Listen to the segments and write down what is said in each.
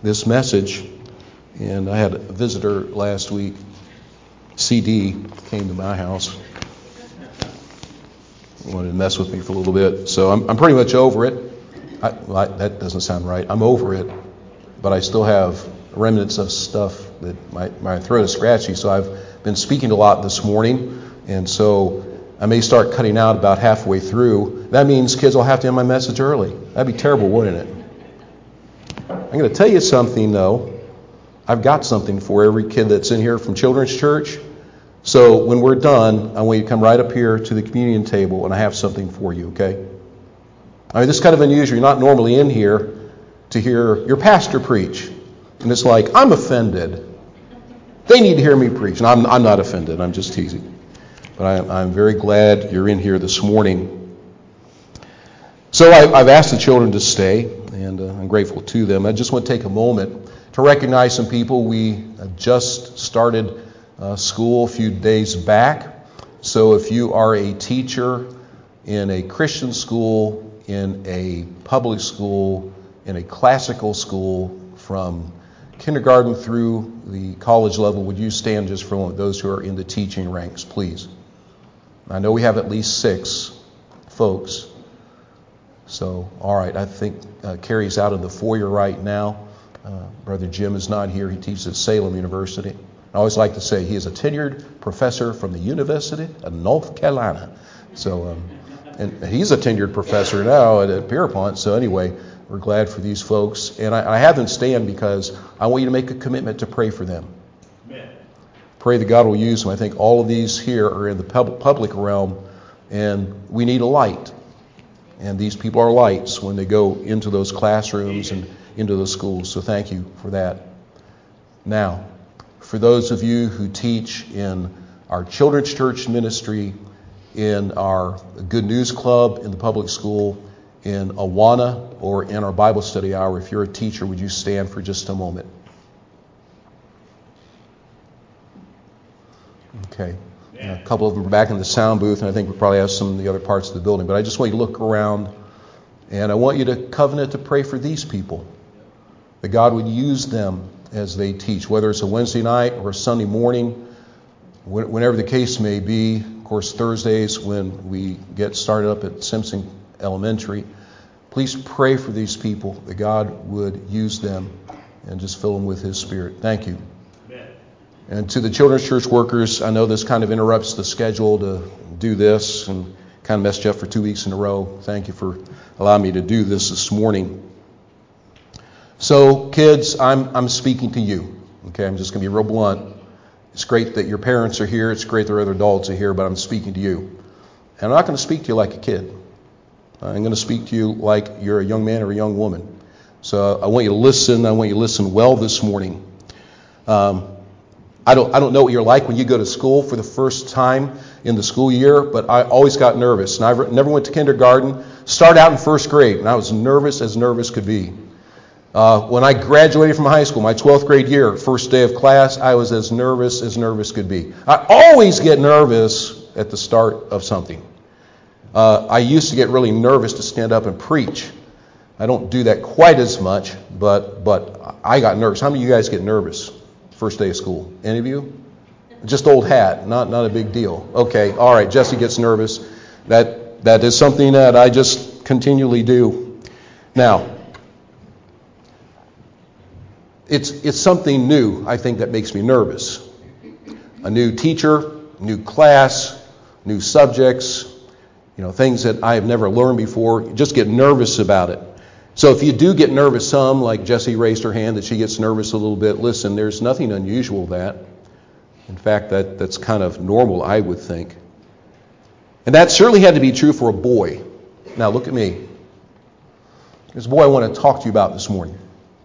this message. And I had a visitor last week, CD, came to my house. Wanted to mess with me for a little bit. So I'm pretty much over it. That doesn't sound right. I'm over it, but I still have remnants of stuff that my throat is scratchy. So I've been speaking a lot this morning, and so I may start cutting out about halfway through. That means kids will have to end my message early. That'd be terrible, wouldn't it? I'm going to tell you something, though. I've got something for every kid that's in here from Children's Church. So when we're done, I want you to come right up here to the communion table, and I have something for you, okay? I mean, this is kind of unusual. You're not normally in here to hear your pastor preach. And it's like, I'm offended. They need to hear me preach. And I'm not offended. I'm just teasing. But I'm very glad you're in here this morning. So I've asked the children to stay, and I'm grateful to them. I just want to take a moment to recognize some people. We just started school a few days back. So if you are a teacher in a Christian school, in a public school, in a classical school, from kindergarten through the college level, would you stand just for those who are in the teaching ranks, please? I know we have at least 6 folks. So, all right, I think Carrie's out of the foyer right now. Brother Jim is not here. He teaches at Salem University. I always like to say he is a tenured professor from the University of North Carolina. So, and he's a tenured professor now at Pierpont. So anyway, we're glad for these folks. And I have them stand because I want you to make a commitment to pray for them. Amen. Pray that God will use them. I think all of these here are in the public realm, and we need a light. And these people are lights when they go into those classrooms and into the schools. So thank you for that. Now, for those of you who teach in our Children's Church ministry, in our Good News Club, in the public school, in Awana, or in our Bible study hour, if you're a teacher, would you stand for just a moment? Okay. A couple of them are back in the sound booth, and I think we probably have some in the other parts of the building. But I just want you to look around, and I want you to covenant to pray for these people, that God would use them as they teach, whether it's a Wednesday night or a Sunday morning, whenever the case may be. Of course, Thursdays when we get started up at Simpson Elementary. Please pray for these people, that God would use them and just fill them with His Spirit. Thank you. Amen. And to the Children's Church workers, I know this kind of interrupts the schedule to do this and kind of messed you up for 2 weeks in a row. Thank you for allowing me to do this morning. So, kids, I'm speaking to you. Okay, I'm just going to be real blunt. It's great that your parents are here. It's great that other adults are here, but I'm speaking to you. And I'm not going to speak to you like a kid. I'm going to speak to you like you're a young man or a young woman. So I want you to listen. I want you to listen well this morning. I don't know what you're like when you go to school for the first time in the school year, but I always got nervous. And I never went to kindergarten. Started out in first grade, and I was nervous as nervous could be. When I graduated from high school, my 12th grade year, first day of class, I was as nervous could be. I always get nervous at the start of something. I used to get really nervous to stand up and preach. I don't do that quite as much, but I got nervous. How many of you guys get nervous first day of school? Any of you? Just old hat, not a big deal. Okay, all right, Jesse gets nervous. That is something that I just continually do. Now, it's something new, I think, that makes me nervous. A new teacher, new class, new subjects, things that I have never learned before. You just get nervous about it. So if you do get nervous some, like Jessie raised her hand that she gets nervous a little bit, listen, there's nothing unusual with that. In fact, that's kind of normal, I would think. And that certainly had to be true for a boy. Now look at me. There's a boy I want to talk to you about this morning.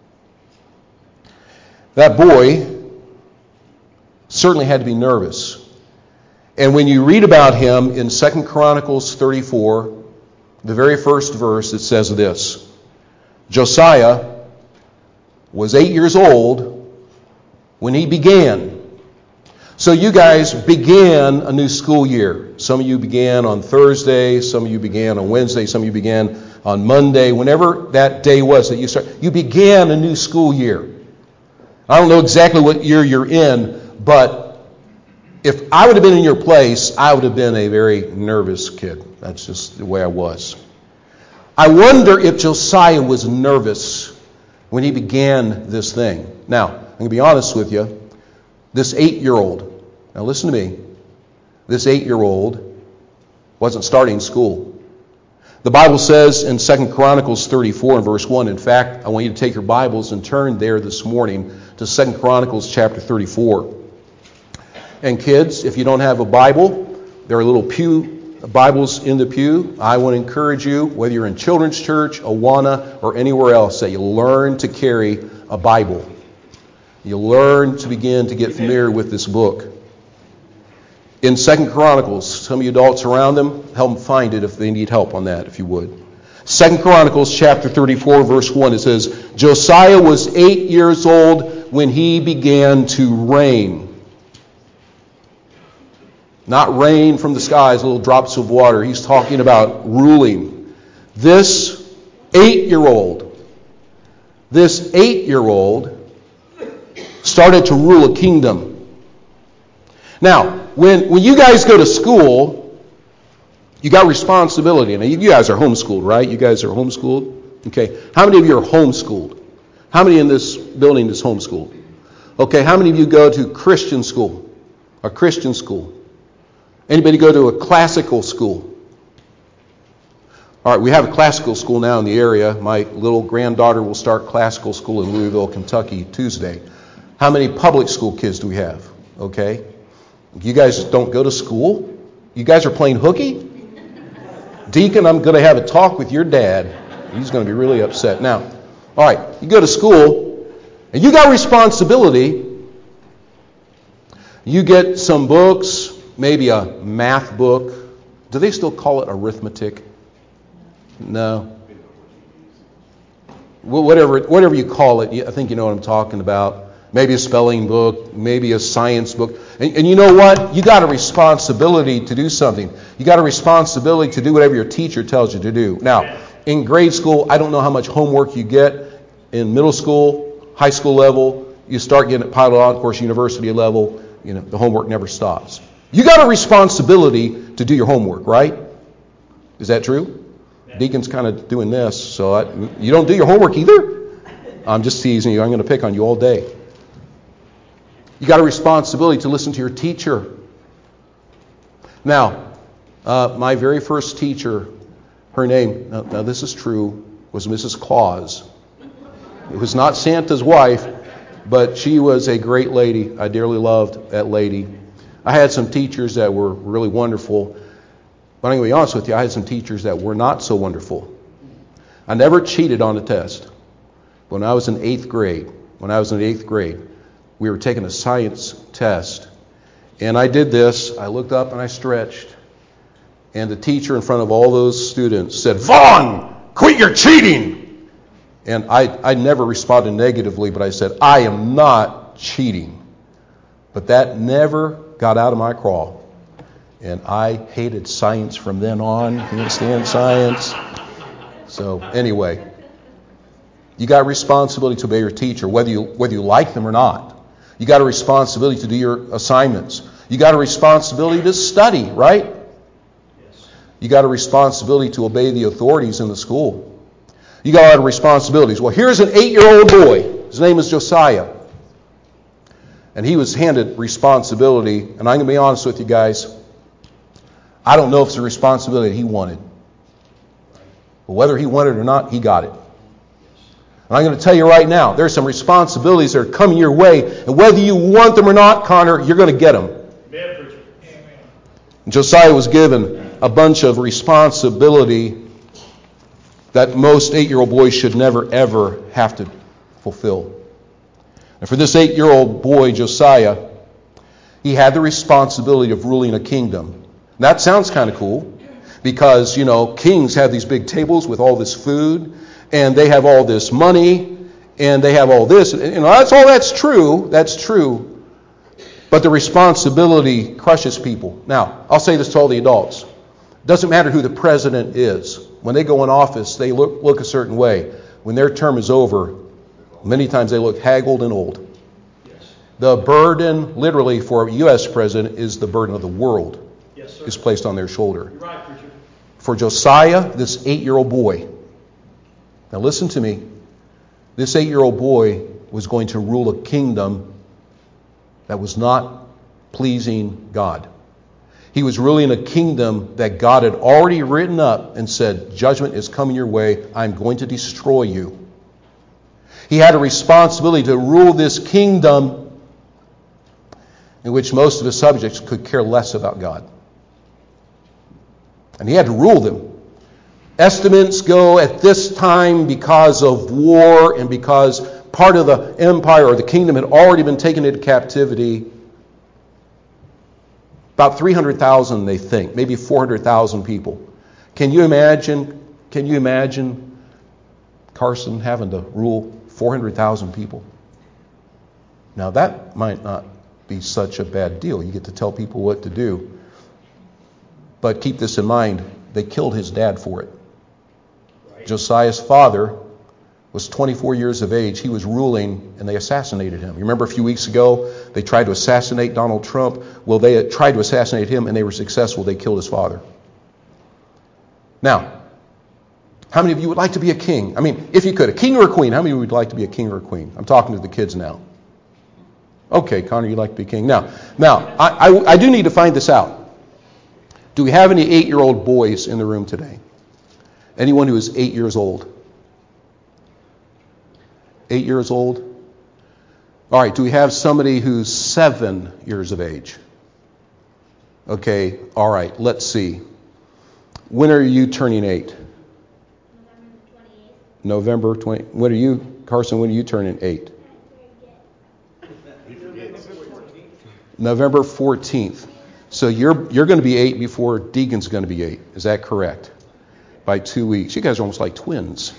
That boy certainly had to be nervous. And when you read about him in 2 Chronicles 34, the very first verse, it says this: Josiah was 8 years old when he began. So you guys began a new school year. Some of you began on Thursday, some of you began on Wednesday, some of you began on Monday, whenever that day was that you began a new school year. I don't know exactly what year you're in, but if I would have been in your place, I would have been a very nervous kid. That's just the way I was. I wonder if Josiah was nervous when he began this thing. Now, I'm going to be honest with you. This 8-year-old, now listen to me, this 8-year-old wasn't starting school. The Bible says in 2 Chronicles 34 and verse 1, in fact, I want you to take your Bibles and turn there this morning to 2 Chronicles chapter 34. And kids, if you don't have a Bible, there are little Bibles in the pew. I want to encourage you, whether you're in children's church, Awana, or anywhere else, that you learn to carry a Bible. You learn to begin to get familiar with this book. In 2 Chronicles, some of you adults around them, help them find it if they need help on that, if you would. 2 Chronicles chapter 34, verse 1, it says, Josiah was 8 years old when he began to reign. Not rain from the skies, little drops of water. He's talking about ruling. This 8-year-old started to rule a kingdom. Now, when you guys go to school, you got responsibility. Now, you guys are homeschooled, right? You guys are homeschooled? Okay. How many of you are homeschooled? How many in this building is homeschooled? Okay. How many of you go to Christian school? A Christian school? Anybody go to a classical school? All right, we have a classical school now in the area. My little granddaughter will start classical school in Louisville, Kentucky, Tuesday. How many public school kids do we have? Okay. You guys don't go to school? You guys are playing hooky? Deacon, I'm going to have a talk with your dad. He's going to be really upset. Now, all right, you go to school, and you got responsibility. You get some books, maybe a math book. Do they still call it arithmetic? No. Well, whatever you call it, I think you know what I'm talking about. Maybe a spelling book, maybe a science book. And you know what? You got a responsibility to do something. You got a responsibility to do whatever your teacher tells you to do. Now, in grade school, I don't know how much homework you get. In middle school, high school level, you start getting it piled on. Of course, university level, the homework never stops. You got a responsibility to do your homework, right? Is that true? Deacon's kind of doing this, so you don't do your homework either? I'm just teasing you. I'm going to pick on you all day. You got a responsibility to listen to your teacher. Now, my very first teacher, her name, now this is true, was Mrs. Claus. It was not Santa's wife, but she was a great lady. I dearly loved that lady. I had some teachers that were really wonderful, but I'm going to be honest with you, I had some teachers that were not so wonderful. I never cheated on a test. When I was in 8th grade, we were taking a science test. And I did this. I looked up and I stretched. And the teacher in front of all those students said, Vaughn, quit your cheating. And I never responded negatively, but I said, I am not cheating. But that never got out of my craw. And I hated science from then on. You understand science? So anyway, you got responsibility to obey your teacher, whether you like them or not. You got a responsibility to do your assignments. You got a responsibility to study, right? Yes. You got a responsibility to obey the authorities in the school. You got a lot of responsibilities. Well, here's an 8-year-old boy. His name is Josiah. And he was handed responsibility. And I'm going to be honest with you guys. I don't know if it's a responsibility he wanted. But whether he wanted it or not, he got it. And I'm going to tell you right now, there's some responsibilities that are coming your way. And whether you want them or not, Connor, you're going to get them. Amen. Josiah was given a bunch of responsibility that most 8-year-old boys should never, ever have to fulfill. And for this 8-year-old boy, Josiah, he had the responsibility of ruling a kingdom. And that sounds kind of cool because, kings have these big tables with all this food. And they have all this money, and they have all this. That's true. That's true. But the responsibility crushes people. Now, I'll say this to all the adults. Doesn't matter who the president is. When they go in office, they look a certain way. When their term is over, many times they look haggard and old. The burden, literally, for a U.S. president is the burden of the world is placed on their shoulder. You're right, preacher. For Josiah, this 8-year-old boy, now listen to me, this 8-year-old boy was going to rule a kingdom that was not pleasing God. He was ruling a kingdom that God had already written up and said, judgment is coming your way, I'm going to destroy you. He had a responsibility to rule this kingdom in which most of his subjects could care less about God. And he had to rule them. Estimates go at this time, because of war and because part of the empire or the kingdom had already been taken into captivity, about 300,000 they think, maybe 400,000 people. Can you imagine Carson having to rule 400,000 people? Now that might not be such a bad deal. You get to tell people what to do. But keep this in mind, they killed his dad for it. Right. Josiah's father was 24 years of age. He was ruling, and they assassinated him. You remember a few weeks ago, they tried to assassinate Donald Trump? Well, they had tried to assassinate him, and they were successful. They killed his father. Now, how many of you would like to be a king? I mean, if you could, a king or a queen. How many of you would like to be a king or a queen? I'm talking to the kids now. Okay, Connor, you'd like to be king. Now, I do need to find this out. Do we have any 8-year-old boys in the room today? Anyone who is 8 years old? 8 years old? All right, do we have somebody who's 7 years of age? Okay, all right, let's see. When are you turning 8? November 20. When are you, Carson, when are you turning 8? November 14th. So you're going to be 8 before Deacon's going to be 8. Is that correct? By 2 weeks. You guys are almost like twins.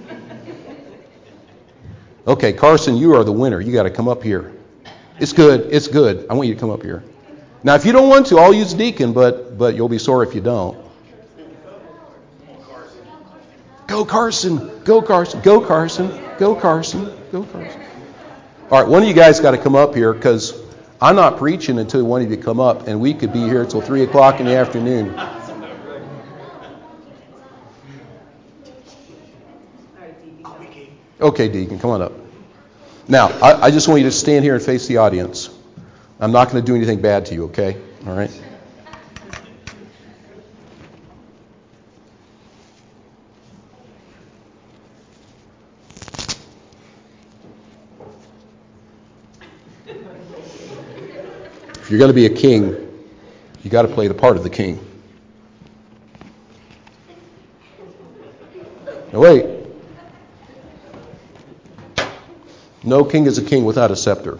Okay, Carson, you are the winner. You got to come up here. It's good. It's good. I want you to come up here. Now, if you don't want to, I'll use Deacon, but you'll be sorry if you don't. Go Carson. Go Carson. Go Carson. Go Carson. Go Carson. All right, one of you guys got to come up here because I'm not preaching until one of you come up, and we could be here till 3 o'clock in the afternoon. Okay, Deacon, come on up. Now, I just want you to stand here and face the audience. I'm not going to do anything bad to you, okay? All right? If you're going to be a king, you got to play the part of the king. Now wait. No king is a king without a scepter.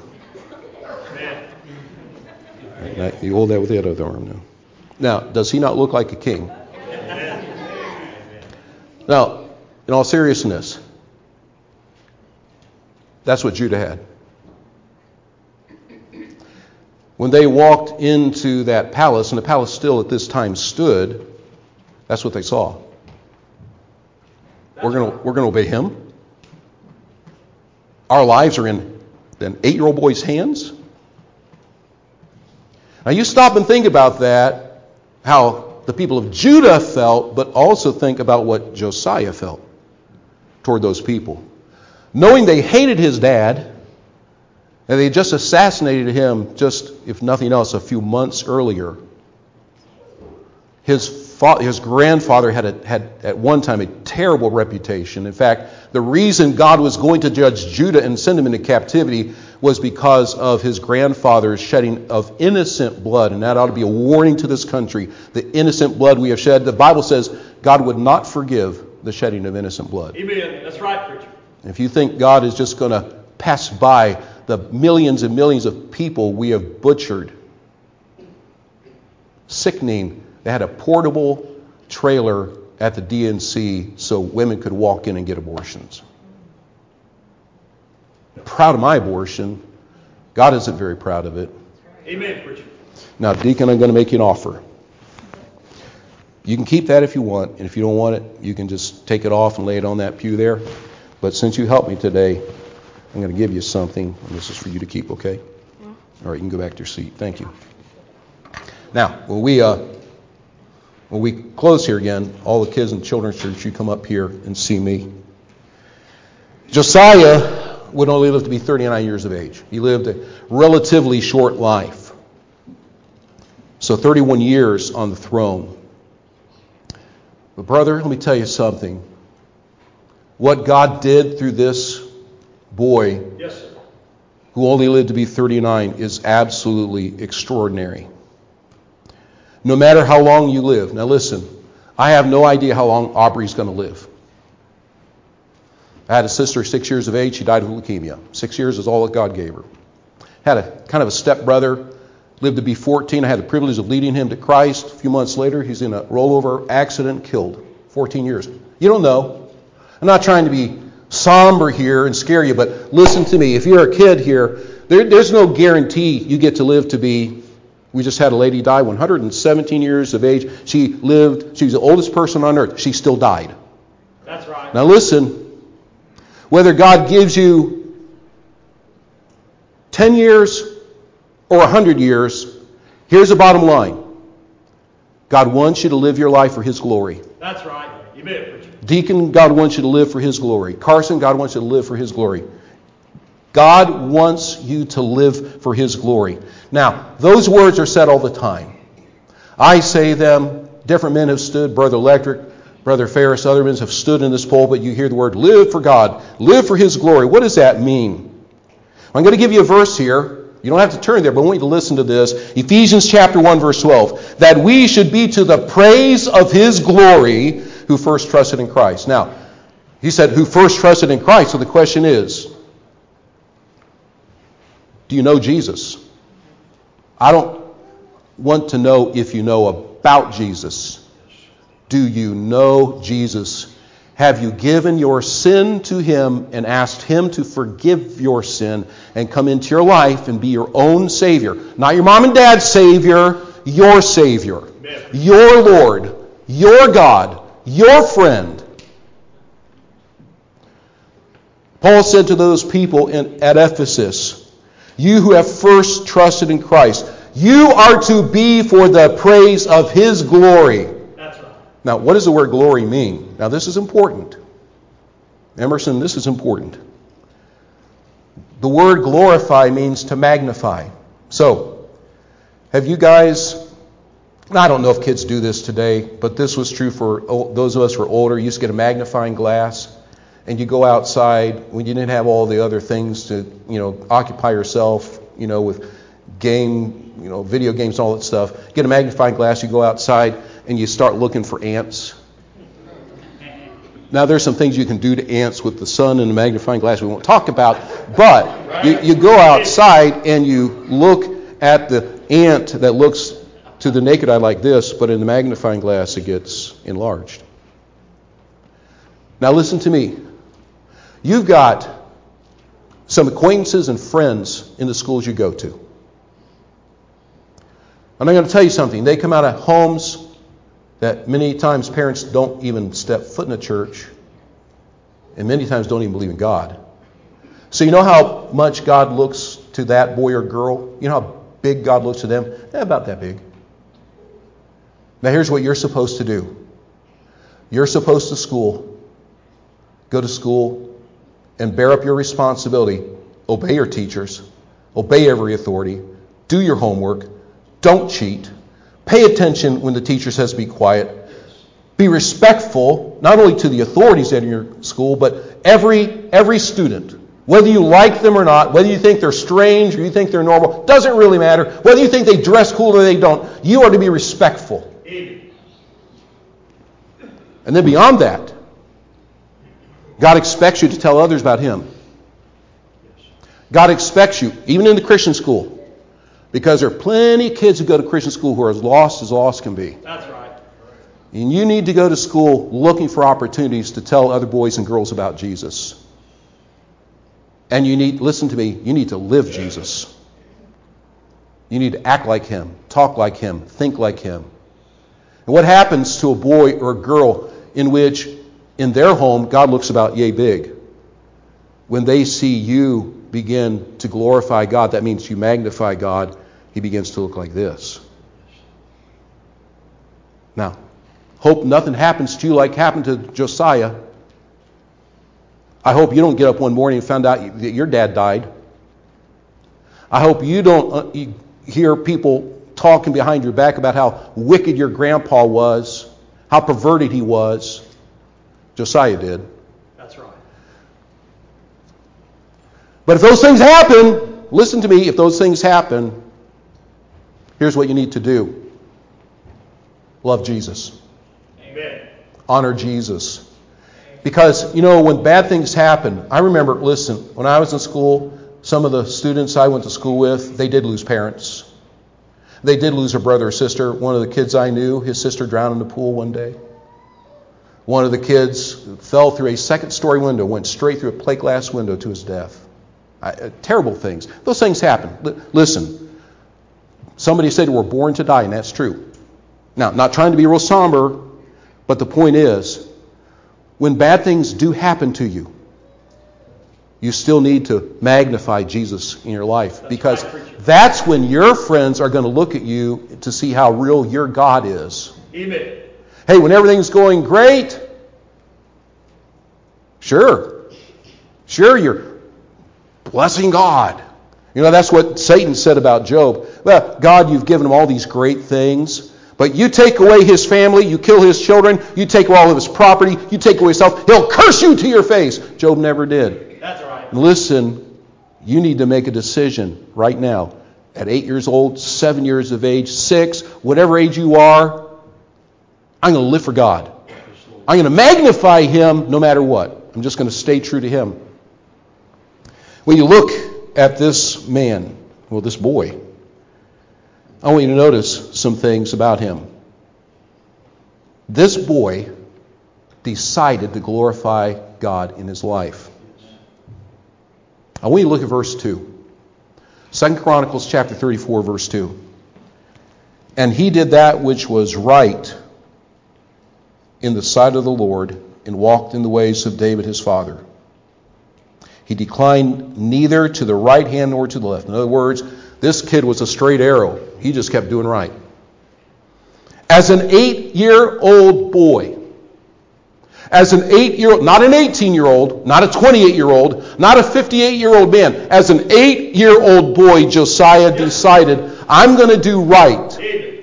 Right, you hold that with the other arm now. Now, does he not look like a king? Now, in all seriousness, that's what Judah had. When they walked into that palace, and the palace still at this time stood, that's what they saw. We're going to obey him. Our lives are in an 8-year-old boy's hands. Now you stop and think about that, how the people of Judah felt, but also think about what Josiah felt toward those people. Knowing they hated his dad, and they just assassinated him just, if nothing else, a few months earlier. His grandfather had at one time a terrible reputation. In fact, the reason God was going to judge Judah and send him into captivity was because of his grandfather's shedding of innocent blood. And that ought to be a warning to this country. The innocent blood we have shed. The Bible says God would not forgive the shedding of innocent blood. Amen. That's right, preacher. If you think God is just going to pass by the millions and millions of people we have butchered, sickening. They had a portable trailer at the DNC so women could walk in and get abortions. I'm proud of my abortion. God isn't very proud of it. Amen, preacher. Now, Deacon, I'm going to make you an offer. You can keep that if you want, and if you don't want it, you can just take it off and lay it on that pew there. But since you helped me today, I'm going to give you something, and this is for you to keep, okay? Yeah. All right, you can go back to your seat. Thank you. Now, when we close here again, all the kids in children's church, you come up here and see me. Josiah would only live to be 39 years of age. He lived a relatively short life. So 31 years on the throne. But brother, let me tell you something. What God did through this boy, yes, sir, who only lived to be 39, is absolutely extraordinary. No matter how long you live. Now listen, I have no idea how long Aubrey's going to live. I had a sister 6 years of age. She died of leukemia. 6 years is all that God gave her. Had a kind of a stepbrother, lived to be 14. I had the privilege of leading him to Christ. A few months later, he's in a rollover accident, killed. 14 years. You don't know. I'm not trying to be somber here and scare you, but listen to me. If you're a kid here, there's no guarantee you get to live to be. We just had a lady die, 117 years of age. She lived. She was the oldest person on earth. She still died. That's right. Now listen. Whether God gives you 10 years or 100 years, here's the bottom line. God wants you to live your life for His glory. That's right. You bet. Deacon, God wants you to live for His glory. Carson, God wants you to live for His glory. God wants you to live for His glory. Now, those words are said all the time. I say them. Different men have stood. Brother Electric, Brother Ferris, other men have stood in this pulpit. You hear the word, live for God. Live for His glory. What does that mean? I'm going to give you a verse here. You don't have to turn there, but I want you to listen to this. Ephesians chapter 1, verse 12. That we should be to the praise of His glory who first trusted in Christ. Now, he said, who first trusted in Christ. So the question is, do you know Jesus? I don't want to know if you know about Jesus. Do you know Jesus? Have you given your sin to Him and asked Him to forgive your sin and come into your life and be your own Savior? Not your mom and dad's Savior, your Savior. Amen. Your Lord, your God, your friend. Paul said to those people at Ephesus, you who have first trusted in Christ, you are to be for the praise of His glory. Now, what does the word glory mean? Now, this is important. Emerson, this is important. The word glorify means to magnify. So, have you guys, I don't know if kids do this today, but this was true for those of us who are older. You used to get a magnifying glass, and you go outside when you didn't have all the other things to, occupy yourself, with video games and all that stuff. Get a magnifying glass, you go outside, and you start looking for ants. Now, there's some things you can do to ants with the sun and the magnifying glass we won't talk about, but you go outside and you look at the ant that looks to the naked eye like this, but in the magnifying glass it gets enlarged. Now, listen to me. You've got some acquaintances and friends in the schools you go to. And I'm going to tell you something. They come out of homes that many times parents don't even step foot in a church, and many times don't even believe in God. So you know how much God looks to that boy or girl? You know how big God looks to them? About that big. Now here's what you're supposed to do. You're supposed to go to school, and bear up your responsibility. Obey your teachers. Obey every authority. Do your homework. Don't cheat. Pay attention when the teacher says be quiet. Be respectful, not only to the authorities at your school, but every student. Whether you like them or not, whether you think they're strange or you think they're normal, doesn't really matter. Whether you think they dress cool or they don't, you are to be respectful. And then beyond that, God expects you to tell others about Him. God expects you, even in the Christian school, because there are plenty of kids who go to Christian school who are as lost can be. That's right. And you need to go to school looking for opportunities to tell other boys and girls about Jesus. And listen to me, you need to live Jesus. You need to act like Him, talk like Him, think like Him. And what happens to a boy or a girl in which in their home God looks about yay big? When they see you begin to glorify God, that means you magnify God, he begins to look like this. Now, hope nothing happens to you like happened to Josiah. I hope you don't get up one morning and find out that your dad died. I hope you don't hear people talking behind your back about how wicked your grandpa was, how perverted he was. Josiah did. That's right. But if those things happen, listen to me, if those things happen, here's what you need to do. Love Jesus. Amen. Honor Jesus. Because, when bad things happen, I remember, listen, when I was in school, some of the students I went to school with, they did lose parents. They did lose a brother or sister. One of the kids I knew, his sister drowned in the pool one day. One of the kids fell through a second-story window, went straight through a plate glass window to his death. Terrible things. Those things happen. Listen, somebody said we're born to die, and that's true. Now, not trying to be real somber, but the point is, when bad things do happen to you, you still need to magnify Jesus in your life, because that's when your friends are going to look at you to see how real your God is. Amen. Hey, when everything's going great, sure, you're blessing God. That's what Satan said about Job. Well, God, you've given him all these great things, but you take away his family, you kill his children, you take away all of his property, you take away his health, he'll curse you to your face. Job never did. That's right. Listen, you need to make a decision right now. At 8 years old, 7 years of age, 6, whatever age you are, I'm going to live for God. I'm going to magnify him no matter what. I'm just going to stay true to him. When you look at this man, this boy, I want you to notice some things about him. This boy decided to glorify God in his life. I want you to look at verse 2. 2 Chronicles chapter 34, verse 2. And he did that which was right in the sight of the Lord, and walked in the ways of David his father. He declined neither to the right hand nor to the left. In other words, this kid was a straight arrow. He just kept doing right. As an 8-year-old boy, as an 8-year-old, not an 18-year-old, not a 28-year-old, not a 58-year-old man, as an 8-year-old boy, Josiah decided, I'm going to do right.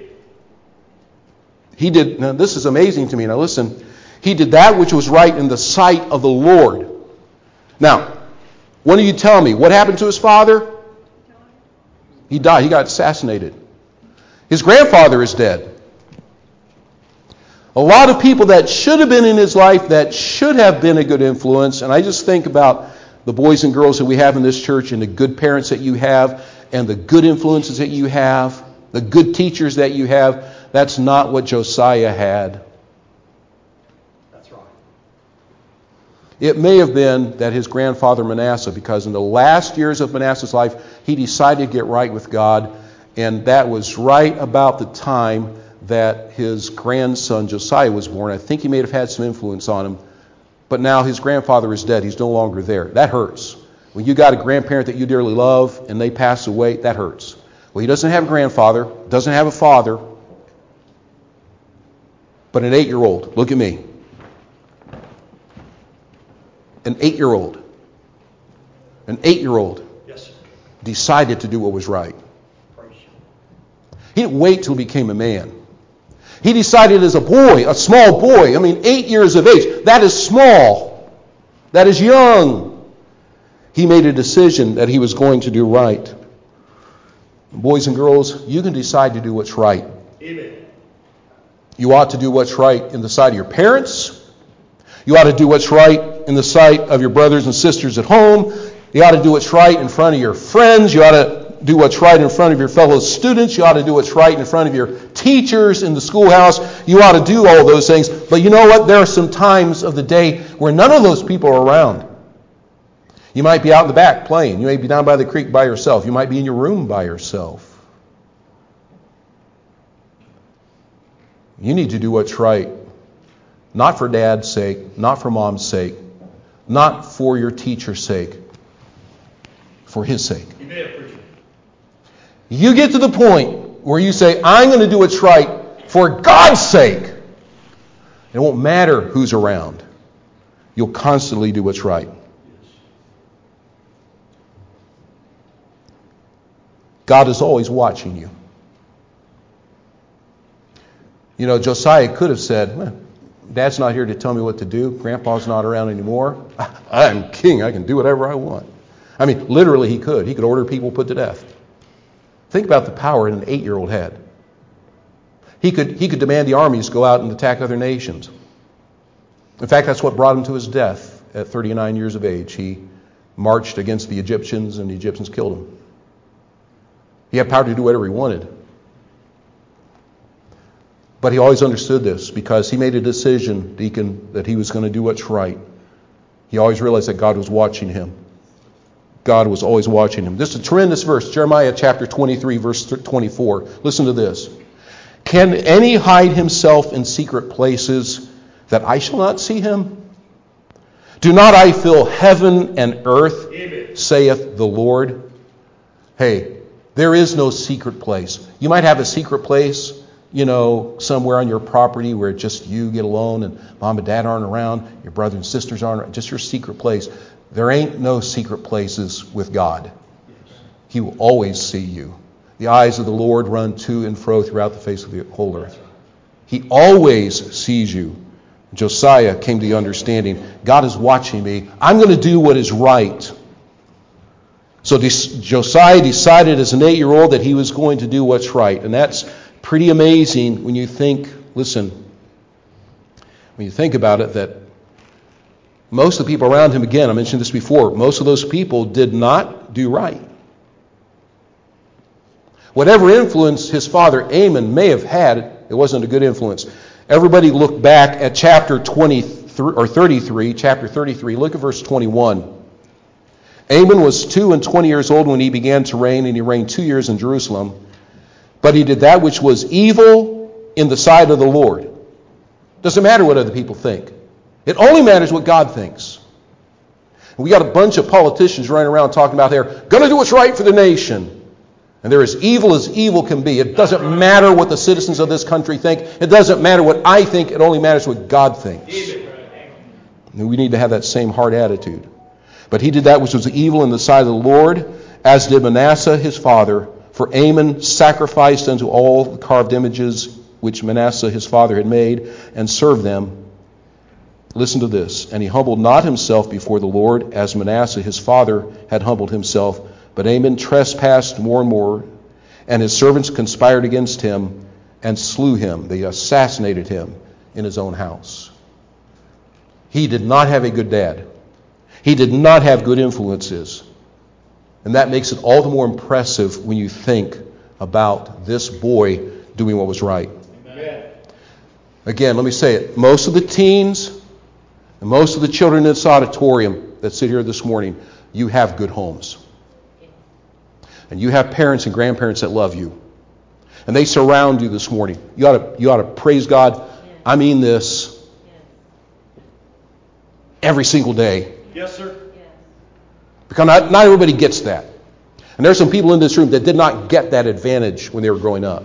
He did, now this is amazing to me. Now listen, he did that which was right in the sight of the Lord. Now, one of you tell me, what happened to his father? He died. He got assassinated. His grandfather is dead. A lot of people that should have been in his life, that should have been a good influence, and I just think about the boys and girls that we have in this church and the good parents that you have and the good influences that you have, the good teachers that you have. That's not what Josiah had. That's right. It may have been that his grandfather Manasseh, because in the last years of Manasseh's life, he decided to get right with God, and that was right about the time that his grandson Josiah was born. I think he may have had some influence on him, but now his grandfather is dead. He's no longer there. That hurts. When you got a grandparent that you dearly love and they pass away, that hurts. Well, he doesn't have a grandfather, doesn't have a father, but an 8-year-old. Look at me. An 8-year-old. An 8-year-old Yes. decided to do what was right. Praise you. He didn't wait till he became a man. He decided as a boy, a small boy, 8 years of age. That is small. That is young. He made a decision that he was going to do right. Boys and girls, you can decide to do what's right. Amen. You ought to do what's right in the sight of your parents. You ought to do what's right in the sight of your brothers and sisters at home. You ought to do what's right in front of your friends. You ought to do what's right in front of your fellow students. You ought to do what's right in front of your teachers in the schoolhouse. You ought to do all those things. But you know what? There are some times of the day where none of those people are around. You might be out in the back playing. You may be down by the creek by yourself. You might be in your room by yourself. You need to do what's right. Not for dad's sake, not for mom's sake, not for your teacher's sake, for his sake. You get to the point where you say, I'm going to do what's right for God's sake. It won't matter who's around. You'll constantly do what's right. God is always watching you. You know, Josiah could have said, Dad's not here to tell me what to do. Grandpa's not around anymore. I'm king. I can do whatever I want. I mean, literally he could. He could order people put to death. Think about the power an 8-year-old had. He could demand the armies go out and attack other nations. In fact, that's what brought him to his death at 39 years of age. He marched against the Egyptians, and the Egyptians killed him. He had power to do whatever he wanted. But he always understood this because he made a decision, deacon, that he was going to do what's right. He always realized that God was watching him. God was always watching him. This is a tremendous verse, Jeremiah chapter 23, verse 24. Listen to this. Can any hide himself in secret places that I shall not see him? Do not I fill heaven and earth, Amen, saith the Lord? Hey, there is no secret place. You might have a secret place, you know, somewhere on your property where just you get alone and mom and dad aren't around, your brothers and sisters aren't around, just your secret place. There ain't no secret places with God. He will always see you. The eyes of the Lord run to and fro throughout the face of the whole earth. He always sees you. Josiah came to the understanding, God is watching me. I'm going to do what is right. So Josiah decided as an 8-year-old that he was going to do what's right. And that's pretty amazing when you think, listen, when you think about it, that most of the people around him, again, I mentioned this before, most of those people did not do right. Whatever influence his father Amon may have had, it wasn't a good influence. Everybody look back at chapter 23 or 33, chapter 33. Look at verse 21. Amon was 22 years old when he began to reign, and he reigned 2 years in Jerusalem. But he did that which was evil in the sight of the Lord. Doesn't matter what other people think. It only matters what God thinks. We got a bunch of politicians running around talking about they're going to do what's right for the nation. And they're as evil can be. It doesn't matter what the citizens of this country think. It doesn't matter what I think. It only matters what God thinks. And we need to have that same hard attitude. But he did that which was evil in the sight of the Lord, as did Manasseh his father. For Amon sacrificed unto all the carved images which Manasseh his father had made, and served them. Listen to this. And he humbled not himself before the Lord, as Manasseh his father had humbled himself. But Amon trespassed more and more, and his servants conspired against him and slew him. They assassinated him in his own house. He did not have a good dad. He did not have good influences. And that makes it all the more impressive when you think about this boy doing what was right. Amen. Again, let me say it. Most of the teens and most of the children in this auditorium that sit here this morning, you have good homes. And you have parents and grandparents that love you. And they surround you this morning. You ought to praise God. I mean this every single day. Yes, sir. Because not everybody gets that. And there's some people in this room that did not get that advantage when they were growing up.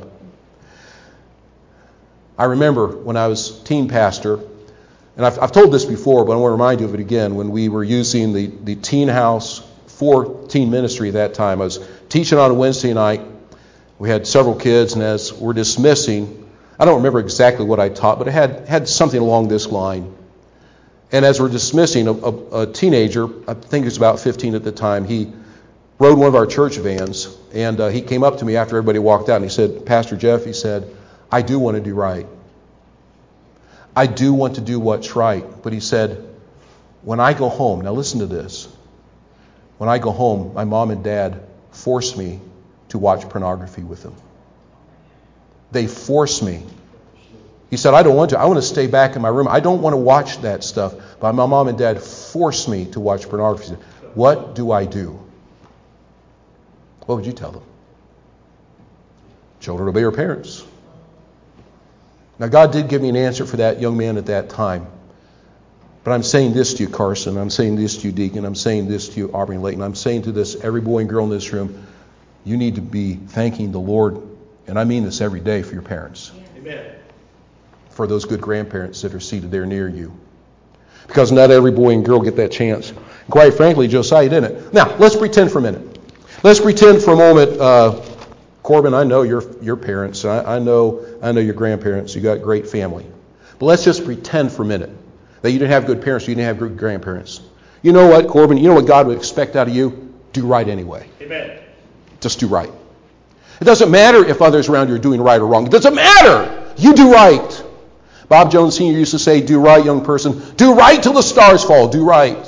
I remember when I was teen pastor, and I've told this before, but I want to remind you of it again, when we were using the teen house for teen ministry at that time. I was teaching on a Wednesday night. We had several kids, and as we're dismissing, I don't remember exactly what I taught, but it had something along this line. And as we're dismissing, a teenager, I think he was about 15 at the time, he rode one of our church vans, and he came up to me after everybody walked out, and he said, Pastor Jeff, he said, I do want to do right. I do want to do what's right. But he said, when I go home, now listen to this. When I go home, my mom and dad force me to watch pornography with them. They force me. He said, I don't want to. I want to stay back in my room. I don't want to watch that stuff. But my mom and dad force me to watch pornography. What do I do? What would you tell them? Children, obey your parents. Now, God did give me an answer for that young man at that time. But I'm saying this to you, Carson. I'm saying this to you, Deacon. I'm saying this to you, Aubrey and Layton. I'm saying to this, every boy and girl in this room, you need to be thanking the Lord, and I mean this every day, for your parents. Amen. For those good grandparents that are seated there near you. Because not every boy and girl get that chance. And quite frankly, Josiah didn't. Now, let's pretend for a minute. Let's pretend for a moment, Corbin, I know your parents. I know your grandparents. You got great family. But let's just pretend for a minute that you didn't have good parents, you didn't have good grandparents. You know what, Corbin? You know what God would expect out of you? Do right anyway. Amen. Just do right. It doesn't matter if others around you are doing right or wrong. It doesn't matter. You do right. Bob Jones Sr. used to say, do right, young person. Do right till the stars fall. Do right.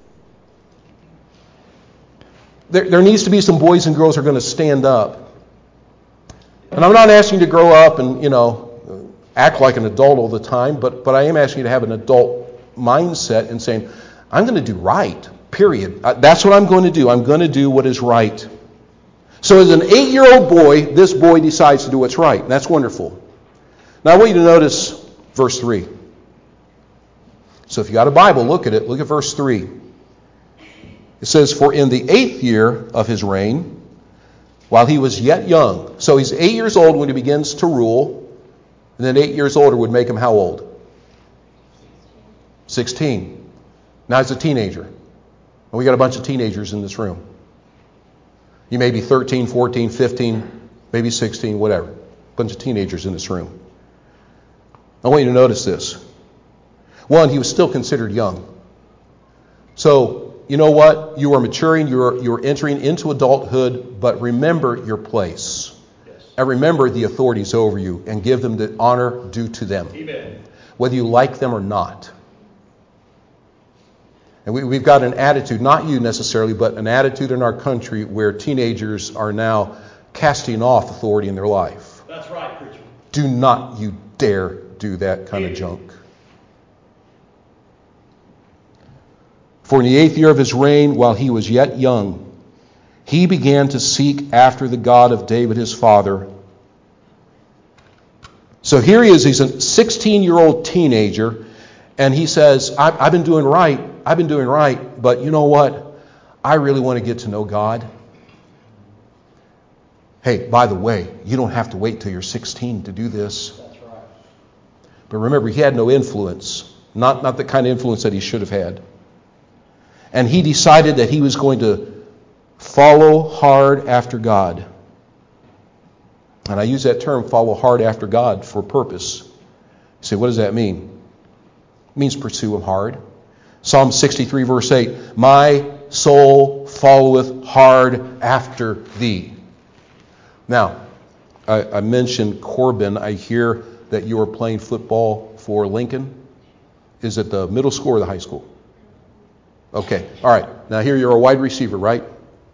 There needs to be some boys and girls who are going to stand up. And I'm not asking you to grow up and, act like an adult all the time, but I am asking you to have an adult mindset and saying, I'm going to do right, period. That's what I'm going to do. I'm going to do what is right. So as an 8-year-old boy, this boy decides to do what's right. That's wonderful. Now I want you to notice verse 3. So if you got a Bible, look at it. Look at verse 3. It says, for in the 8th year of his reign, while he was yet young. So he's 8 years old when he begins to rule. And then 8 years older would make him how old? 16. Now he's a teenager. And we got a bunch of teenagers in this room. You may be 13, 14, 15, maybe 16, whatever. A bunch of teenagers in this room. I want you to notice this. One, he was still considered young. So, you know what? You are maturing, you're entering into adulthood, but remember your place. And remember the authorities over you and give them the honor due to them. Amen. Whether you like them or not. And we've got an attitude, not you necessarily, but an attitude in our country where teenagers are now casting off authority in their life. That's right, preacher. Do not you dare do that kind of junk. For in the 8th year of his reign, while he was yet young, he began to seek after the God of David his father. So here he is, he's a 16-year-old teenager, and he says, I've been doing right, but you know what? I really want to get to know God. Hey, by the way, you don't have to wait till you're 16 to do this. That's right. But remember, he had no influence, not the kind of influence that he should have had. And he decided that he was going to follow hard after God. And I use that term, follow hard after God, for purpose. You say, what does that mean? It means pursue him hard. Psalm 63 verse 8, my soul followeth hard after thee. Now, I mentioned Corbin. I hear that you are playing football for Lincoln. Is it the middle school or the high school? Okay, all right. Now here you're a wide receiver, right?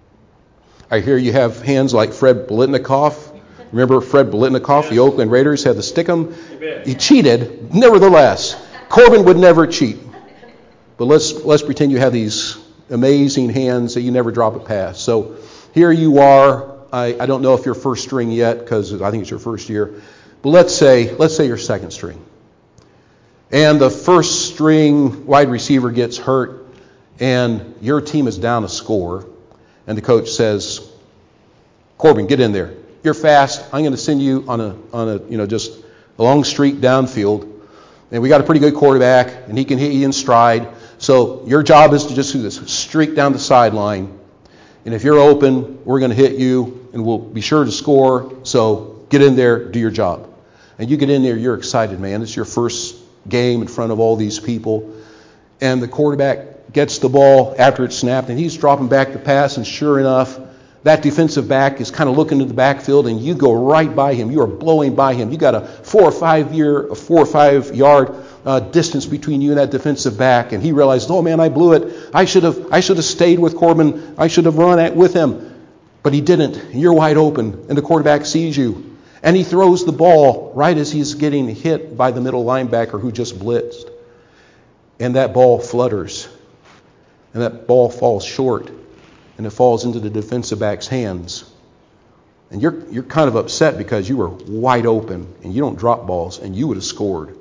I hear you have hands like Fred Biletnikoff. Remember Fred Biletnikoff, the Oakland Raiders, had to stick him? Amen. He cheated, nevertheless. Corbin would never cheat. But let's pretend you have these amazing hands that you never drop a pass. So here you are. I don't know if you're first string yet, because I think it's your first year. But let's say you're second string. And the first string wide receiver gets hurt, and your team is down a score. And the coach says, Corbin, get in there. You're fast. I'm going to send you on a just a long streak downfield. And we got a pretty good quarterback, and he can hit you in stride. So your job is to just do this, streak down the sideline. And if you're open, we're going to hit you, and we'll be sure to score. So get in there, do your job. And you get in there, you're excited, man. It's your first game in front of all these people. And the quarterback gets the ball after it's snapped, and he's dropping back the pass, and sure enough, that defensive back is kind of looking to the backfield, and you go right by him. You are blowing by him. You got a 4 or 5 yard distance between you and that defensive back, and he realizes, oh man, I blew it. I should have stayed with Corbin. I should have run with him, but he didn't. You're wide open, and the quarterback sees you, and he throws the ball right as he's getting hit by the middle linebacker who just blitzed, and that ball flutters, and that ball falls short. And it falls into the defensive back's hands. And you're kind of upset because you were wide open and you don't drop balls and you would have scored.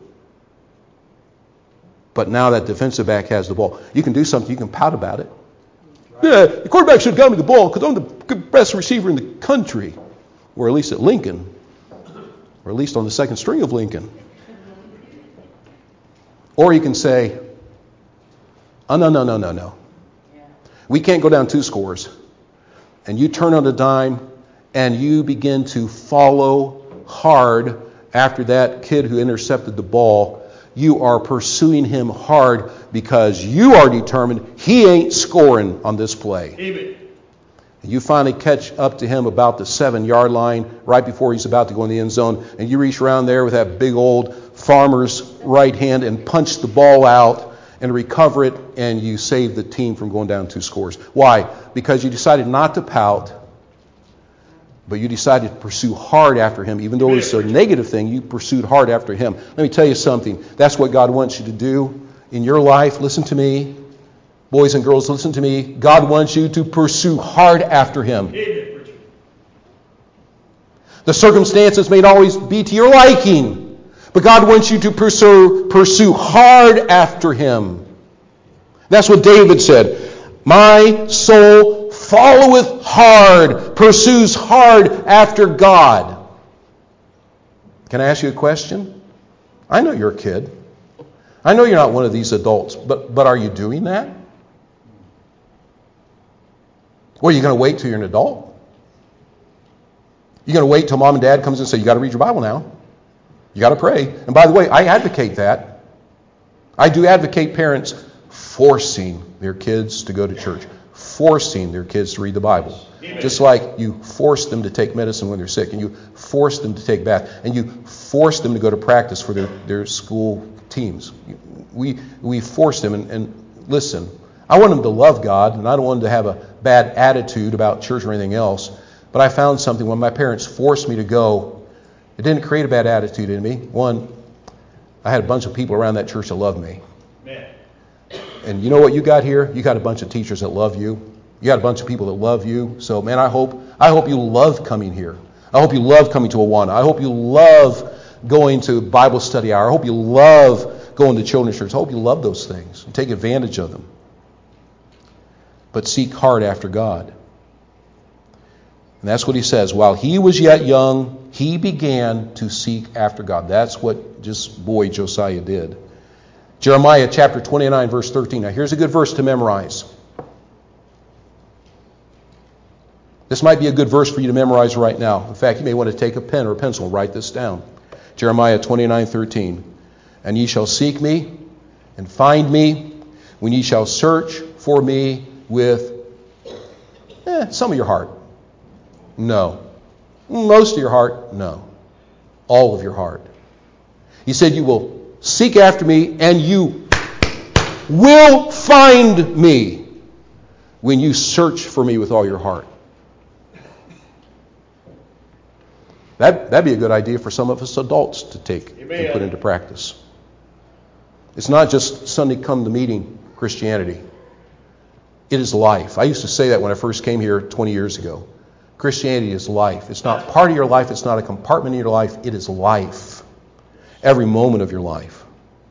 But now that defensive back has the ball. You can do something. You can pout about it. Yeah, the quarterback should have gotten me the ball because I'm the best receiver in the country. Or at least at Lincoln. Or at least on the second string of Lincoln. Or you can say, oh, no. We can't go down 2 scores. And you turn on a dime and you begin to follow hard after that kid who intercepted the ball. You are pursuing him hard because you are determined he ain't scoring on this play. Amen. And you finally catch up to him about the 7-yard line right before he's about to go in the end zone. And you reach around there with that big old farmer's right hand and punch the ball out and recover it, and you save the team from going down 2 scores. Why? Because you decided not to pout, but you decided to pursue hard after him. Even though it's a negative thing, you pursued hard after him. Let me tell you something. That's what God wants you to do in your life. Listen to me. Boys and girls, listen to me. God wants you to pursue hard after him. The circumstances may not always be to your liking, but God wants you to pursue hard after him. That's what David said. My soul followeth hard, pursues hard after God. Can I ask you a question? I know you're a kid. I know you're not one of these adults, but are you doing that? Well, are you going to wait till you're an adult? You're going to wait till mom and dad comes and say, you got to read your Bible now. You got to pray. And by the way, I advocate that. I do advocate parents forcing their kids to go to church, forcing their kids to read the Bible. Amen. Just like you force them to take medicine when they're sick, and you force them to take bath, and you force them to go to practice for their school teams. We force them, and listen, I want them to love God, and I don't want them to have a bad attitude about church or anything else. But I found something when my parents forced me to go. It didn't create a bad attitude in me. One, I had a bunch of people around that church that loved me. Amen. And you know what you got here? You got a bunch of teachers that love you. You got a bunch of people that love you. So, man, I hope you love coming here. I hope you love coming to Awana. I hope you love going to Bible study hour. I hope you love going to children's church. I hope you love those things and take advantage of them. But seek hard after God. And that's what he says. While he was yet young, he began to seek after God. That's what boy Josiah did. Jeremiah chapter 29, verse 13. Now here's a good verse to memorize. This might be a good verse for you to memorize right now. In fact, you may want to take a pen or a pencil and write this down. Jeremiah 29:13. And ye shall seek me and find me when ye shall search for me with some of your heart. No. Most of your heart? No. All of your heart. He said you will seek after me and you will find me when you search for me with all your heart. That'd be a good idea for some of us adults to take Amen. And put into practice. It's not just Sunday come to meeting Christianity. It is life. I used to say that when I first came here 20 years ago. Christianity is life. It's not part of your life. It's not a compartment in your life. It is life. Every moment of your life.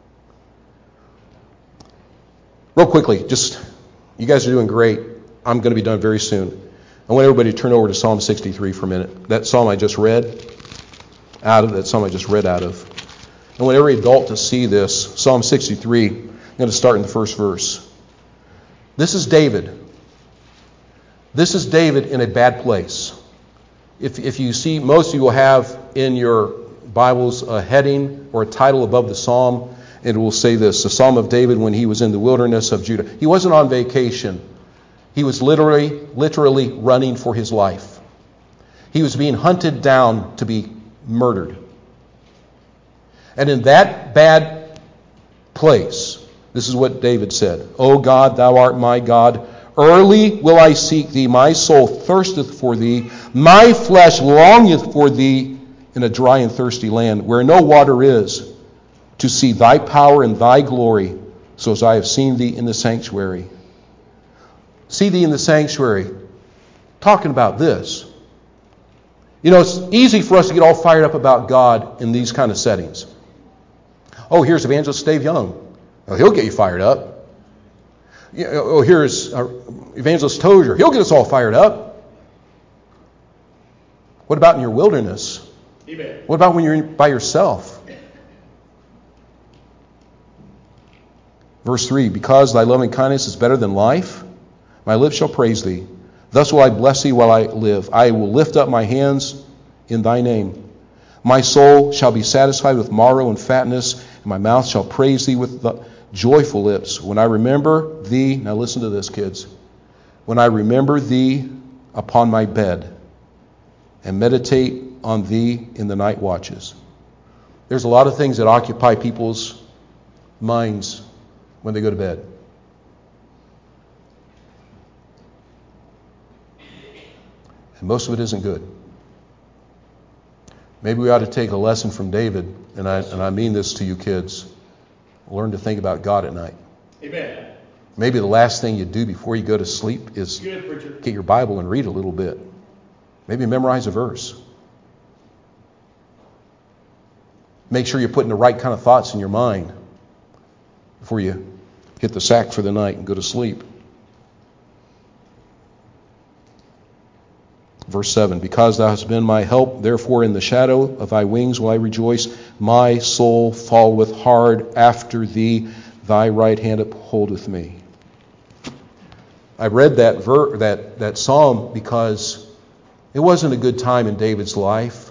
Real quickly, you guys are doing great. I'm going to be done very soon. I want everybody to turn over to Psalm 63 for a minute. That psalm I just read out of. I want every adult to see this. Psalm 63. I'm going to start in the first verse. This is David. This is David in a bad place. If you see, most of you will have in your Bibles a heading or a title above the psalm, and it will say this: the Psalm of David when he was in the wilderness of Judah. He wasn't on vacation. He was literally running for his life. He was being hunted down to be murdered. And in that bad place, this is what David said: O God, thou art my God. Early will I seek thee. My soul thirsteth for thee. My flesh longeth for thee in a dry and thirsty land where no water is, to see thy power and thy glory, so as I have seen thee in the sanctuary. See thee in the sanctuary. Talking about this. You know, it's easy for us to get all fired up about God in these kind of settings. Oh, here's Evangelist Dave Young. Oh, he'll get you fired up. Oh, here's Evangelist Tozier. He'll get us all fired up. What about in your wilderness? Amen. What about when you're by yourself? Verse 3, because thy loving kindness is better than life, my lips shall praise thee. Thus will I bless thee while I live. I will lift up my hands in thy name. My soul shall be satisfied with marrow and fatness, and my mouth shall praise thee with the joyful lips. When I remember thee, now listen to this, kids. When I remember thee upon my bed and meditate on thee in the night watches. There's a lot of things that occupy people's minds when they go to bed. And most of it isn't good. Maybe we ought to take a lesson from David, and I mean this to you kids. Learn to think about God at night. Amen. Maybe the last thing you do before you go to sleep is get your Bible and read a little bit. Maybe memorize a verse. Make sure you're putting the right kind of thoughts in your mind before you hit the sack for the night and go to sleep. Verse 7, because thou hast been my help, therefore in the shadow of thy wings will I rejoice. My soul followeth hard after thee, thy right hand upholdeth me. I read that psalm because it wasn't a good time in David's life.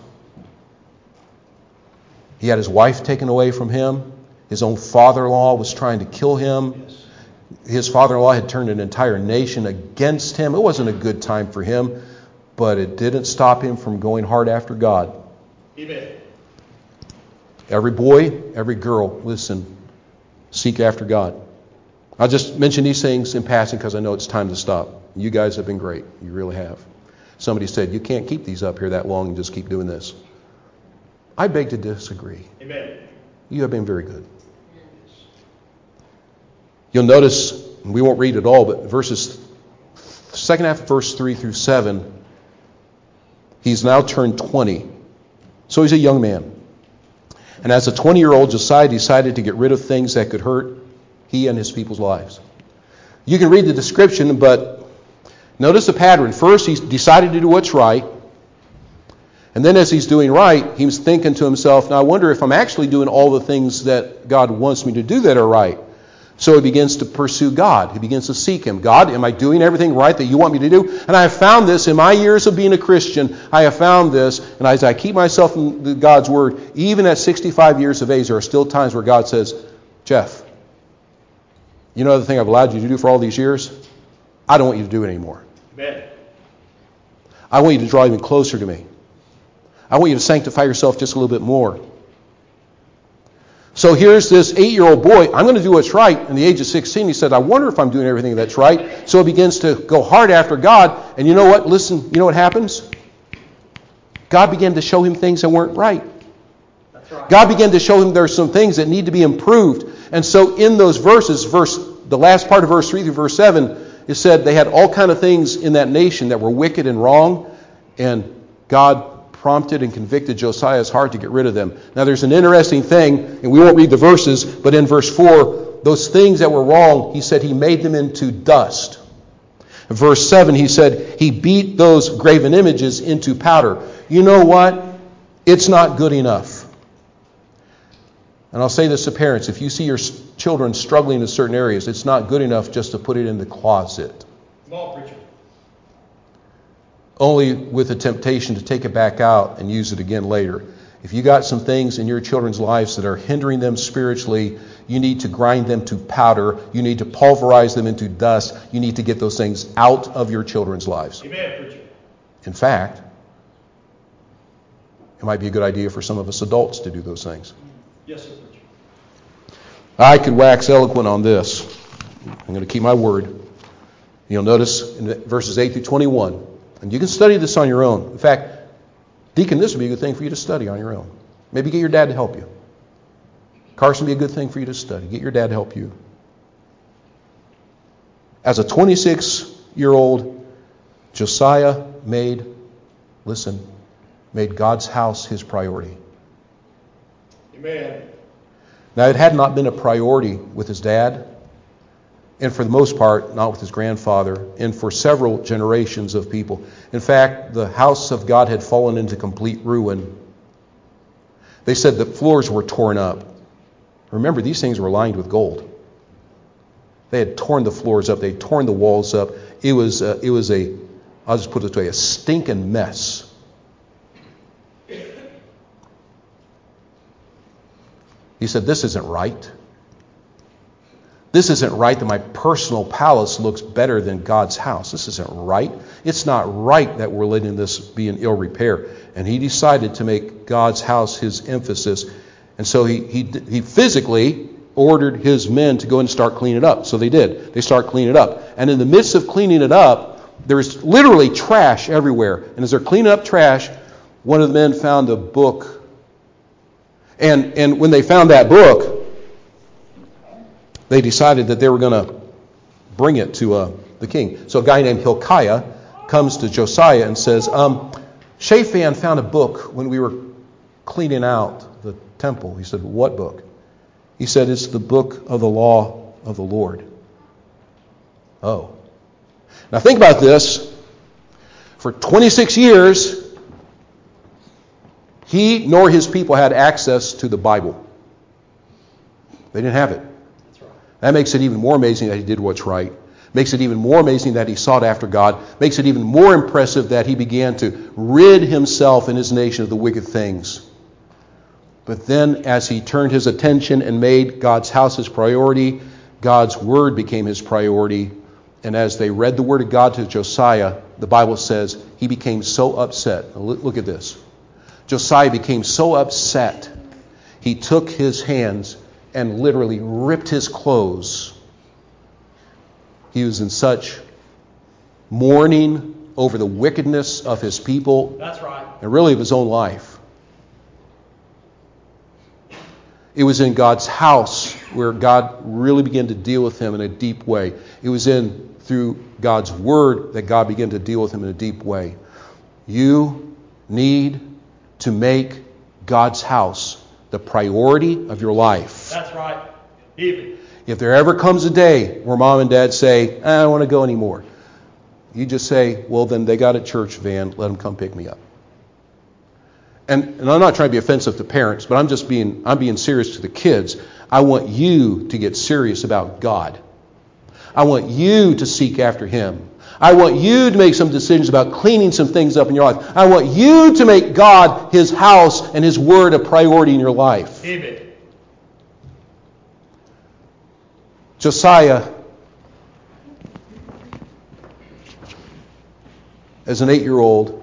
He had his wife taken away from him. His own father-in-law was trying to kill him. His father-in-law had turned an entire nation against him. It wasn't a good time for him. But it didn't stop him from going hard after God. Amen. Every boy, every girl, listen, seek after God. I'll just mention these things in passing because I know it's time to stop. You guys have been great. You really have. Somebody said, you can't keep these up here that long and just keep doing this. I beg to disagree. Amen. You have been very good. You'll notice, we won't read it all, but second half of verse 3 through 7, he's now turned 20. So he's a young man. And as a 20-year-old, Josiah decided to get rid of things that could hurt he and his people's lives. You can read the description, but notice the pattern. First, he decided to do what's right. And then as he's doing right, he's thinking to himself, now I wonder if I'm actually doing all the things that God wants me to do that are right. So he begins to pursue God. He begins to seek Him. God, am I doing everything right that you want me to do? And I have found this in my years of being a Christian. I have found this. And as I keep myself in God's Word, even at 65 years of age, there are still times where God says, Jeff, you know the thing I've allowed you to do for all these years? I don't want you to do it anymore. Amen. I want you to draw even closer to me. I want you to sanctify yourself just a little bit more. So here's this 8-year-old boy. I'm going to do what's right. In the age of 16, he said, I wonder if I'm doing everything that's right. So he begins to go hard after God. And you know what? Listen, you know what happens? God began to show him things that weren't right. That's right. God began to show him there's some things that need to be improved. And so in those verses, the last part of verse 3 through verse 7, it said they had all kind of things in that nation that were wicked and wrong. And God prompted and convicted Josiah's heart to get rid of them. Now there's an interesting thing, and we won't read the verses, but in verse 4, those things that were wrong, he said he made them into dust. In verse 7, he said he beat those graven images into powder. You know what? It's not good enough. And I'll say this to parents, if you see your children struggling in certain areas, it's not good enough just to put it in the closet. Come on, preacher. Only with the temptation to take it back out and use it again later. If you got some things in your children's lives that are hindering them spiritually, you need to grind them to powder. You need to pulverize them into dust. You need to get those things out of your children's lives. Amen, preacher. In fact, it might be a good idea for some of us adults to do those things. Yes, sir, preacher. I could wax eloquent on this. I'm going to keep my word. You'll notice in verses 8 through 21, and you can study this on your own. In fact, Deacon, this would be a good thing for you to study on your own. Maybe get your dad to help you. Carson would be a good thing for you to study. Get your dad to help you. As a 26-year-old, Josiah made, listen, made God's house his priority. Amen. Now, it had not been a priority with his dad, and for the most part, not with his grandfather, and for several generations of people. In fact, the house of God had fallen into complete ruin. They said the floors were torn up. Remember, these things were lined with gold. They had torn the floors up. They had torn the walls up. It was a, I'll just put it this way, a stinking mess. He said, this isn't right. This isn't right that my personal palace looks better than God's house. This isn't right. It's not right that we're letting this be in ill repair. And he decided to make God's house his emphasis. And so he physically ordered his men to go and start cleaning it up. So they did. They start cleaning it up. And in the midst of cleaning it up, there was literally trash everywhere. And as they're cleaning up trash, one of the men found a book. And when they found that book, they decided that they were going to bring it to the king. So a guy named Hilkiah comes to Josiah and says, Shaphan found a book when we were cleaning out the temple. He said, what book? He said, it's the book of the law of the Lord. Oh. Now think about this. For 26 years, he nor his people had access to the Bible. They didn't have it. That's right. That makes it even more amazing that he did what's right. Makes it even more amazing that he sought after God. Makes it even more impressive that he began to rid himself and his nation of the wicked things. But then as he turned his attention and made God's house his priority, God's word became his priority. And as they read the word of God to Josiah, the Bible says he became so upset. Now look at this. Josiah became so upset, he took his hands and literally ripped his clothes. He was in such mourning over the wickedness of his people. That's right. And really of his own life. It was in God's house where God really began to deal with him in a deep way. It was through God's word that God began to deal with him in a deep way. You need to make God's house the priority of your life. That's right. Even. If there ever comes a day where mom and dad say, I don't want to go anymore, you just say, well, then they got a church van. Let them come pick me up. And I'm not trying to be offensive to parents, but I'm being serious to the kids. I want you to get serious about God. I want you to seek after him. I want you to make some decisions about cleaning some things up in your life. I want you to make God, his house, and his word a priority in your life. Amen. Josiah, as an 8-year-old,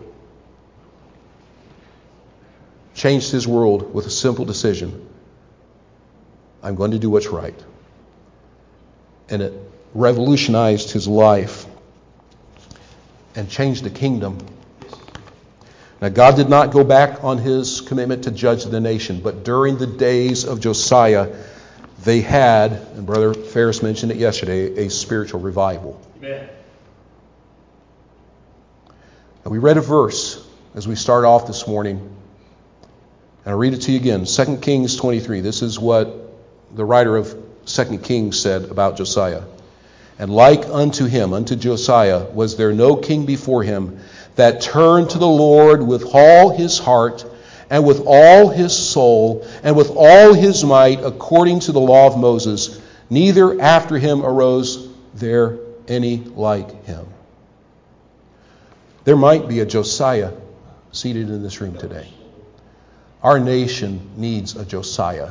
changed his world with a simple decision. I'm going to do what's right. And it revolutionized his life and changed the kingdom. Now, God did not go back on his commitment to judge the nation, but during the days of Josiah, they had, and Brother Ferris mentioned it yesterday, a spiritual revival. Amen. Now, we read a verse as we start off this morning, and I'll read it to you again. 2 Kings 23. This is what the writer of 2 Kings said about Josiah. And like unto him, unto Josiah, was there no king before him that turned to the Lord with all his heart and with all his soul and with all his might according to the law of Moses. Neither after him arose there any like him. There might be a Josiah seated in this room today. Our nation needs a Josiah.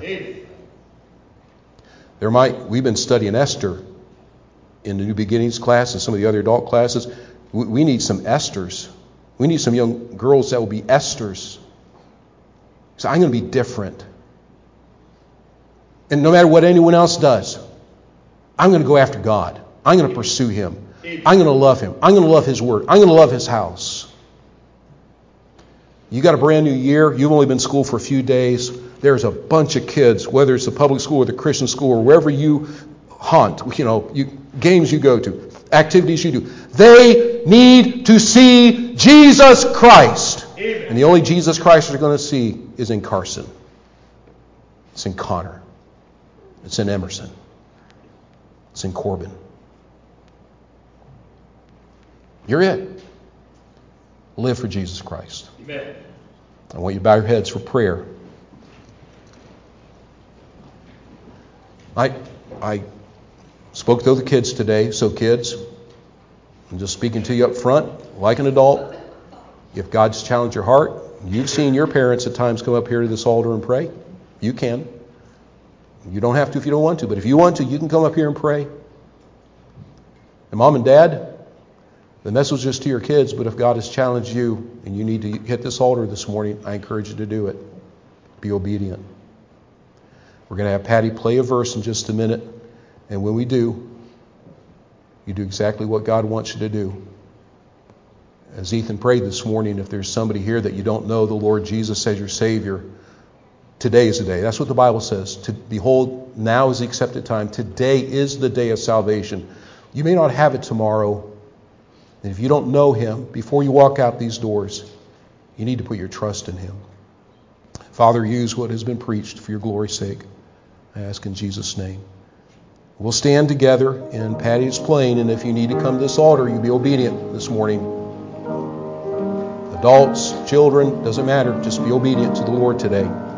We've been studying Esther in the New Beginnings class and some of the other adult classes. We need some Esthers. We need some young girls that will be Esthers. So I'm going to be different. And no matter what anyone else does, I'm going to go after God. I'm going to pursue him. I'm going to love him. I'm going to love his word. I'm going to love his house. You got a brand new year. You've only been in school for a few days. There's a bunch of kids, whether it's the public school or the Christian school or wherever you haunt, games you go to, activities you do. They need to see Jesus Christ. Amen. And the only Jesus Christ you're going to see is in Carson. It's in Connor. It's in Emerson. It's in Corbin. You're it. Live for Jesus Christ. Amen. I want you to bow your heads for prayer. I spoke to other kids today, so kids, I'm just speaking to you up front, like an adult. If God's challenged your heart, you've seen your parents at times come up here to this altar and pray. You can. You don't have to if you don't want to, but if you want to, you can come up here and pray. And Mom and Dad, the message is to your kids, but if God has challenged you and you need to hit this altar this morning, I encourage you to do it. Be obedient. We're going to have Patty play a verse in just a minute, and when we do, you do exactly what God wants you to do. As Ethan prayed this morning, if there's somebody here that you don't know the Lord Jesus as your Savior, today is the day. That's what the Bible says. To behold, now is the accepted time. Today is the day of salvation. You may not have it tomorrow. And if you don't know Him, before you walk out these doors, you need to put your trust in Him. Father, use what has been preached for your glory's sake. I ask in Jesus' name. We'll stand together, and Patty is playing, and if you need to come to this altar, you be obedient this morning. Adults, children, doesn't matter. Just be obedient to the Lord today.